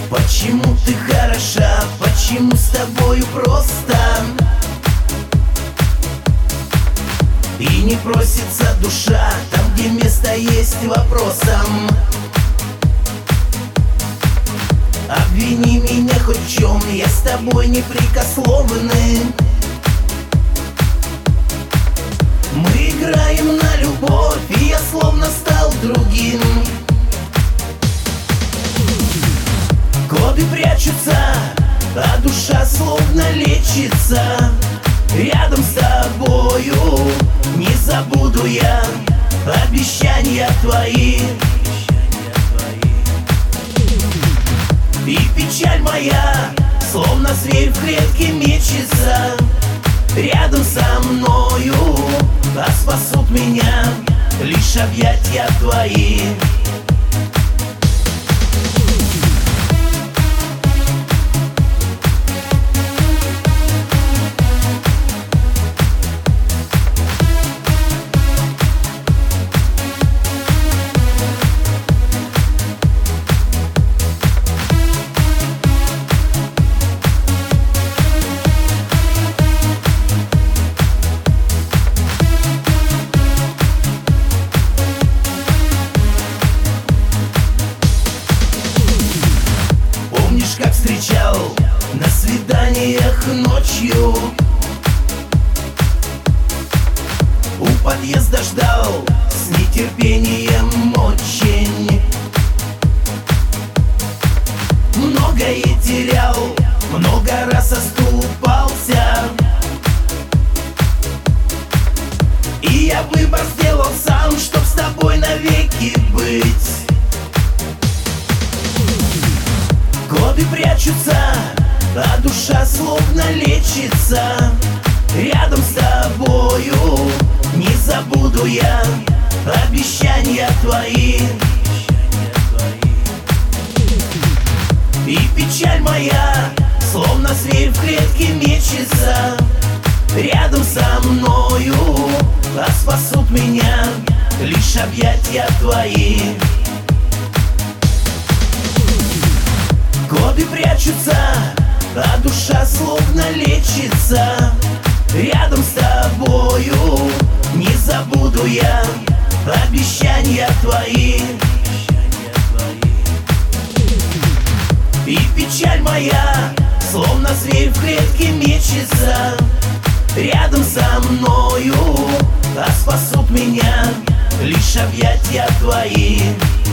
Почему ты хороша, почему с тобою просто? И не просится душа там, где место есть вопросам. Обвини меня хоть в чем, я с тобой непрекословный. Мы играем на любовь, и я словно стал другим. Годы прячутся, а душа словно лечится. Рядом с тобою не забуду я обещания твои. И печаль моя, словно зверь в клетке, мечется рядом со мною, а спасут меня лишь объятия твои. Как встречал на свиданиях ночью, у подъезда ждал с нетерпением очень. Многое терял, много раз оступался, и я выбор сделал сам, чтоб с тобой навеки быть. Годы прячутся, а душа словно лечится. Рядом с тобою не забуду я обещания твои. И печаль моя, словно зверь в клетке, мечется рядом со мною, а спасут меня лишь объятия твои. Годы прячутся, а душа словно лечится. Рядом с тобою не забуду я обещания твои. И печаль моя, словно зверь в клетке, мечется рядом со мною, а спасут меня лишь объятия твои.